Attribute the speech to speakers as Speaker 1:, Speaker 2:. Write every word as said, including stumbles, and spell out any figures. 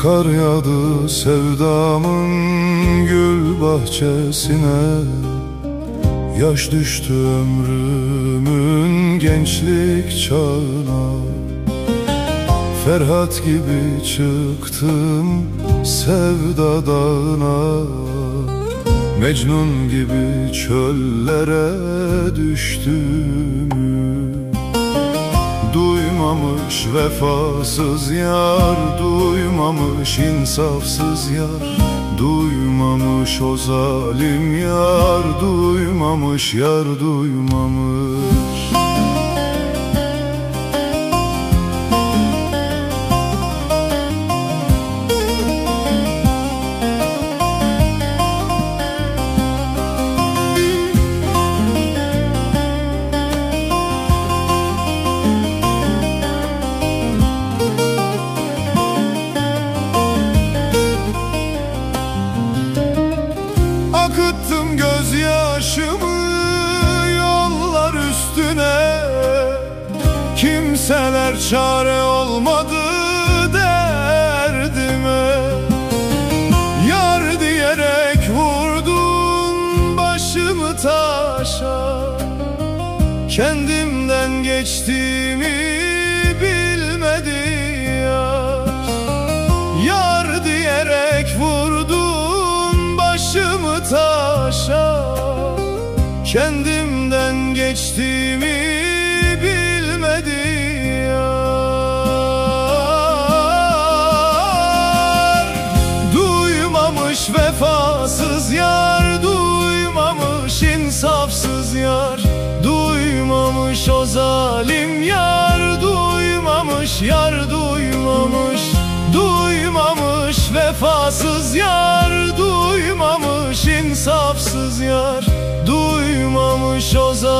Speaker 1: Kar yağdı sevdamın gül bahçesine, yaş düştü ömrümün gençlik çağına. Ferhat gibi çıktım sevda dağına, Mecnun gibi çöllere düştüm. Duymamış vefasız yar, duymamış insafsız yar, duymamış o zalim yar, duymamış yar, duymamış. Akıttım gözyaşımı yollar üstüne, kimseler çare olmadı derdime. Yar diyerek vurdun başımı taşa, kendimden geçtiğimi bilmedi yar. Yar diyerek vurdun başımı taşa, kendimden geçtiğimi bilmedi yar. Duymamış vefasız yar, duymamış insafsız yar, duymamış o zalim yar, duymamış yar, duymamış. Duymamış vefasız yar, duymamış insafsız yar, duymamış o zalim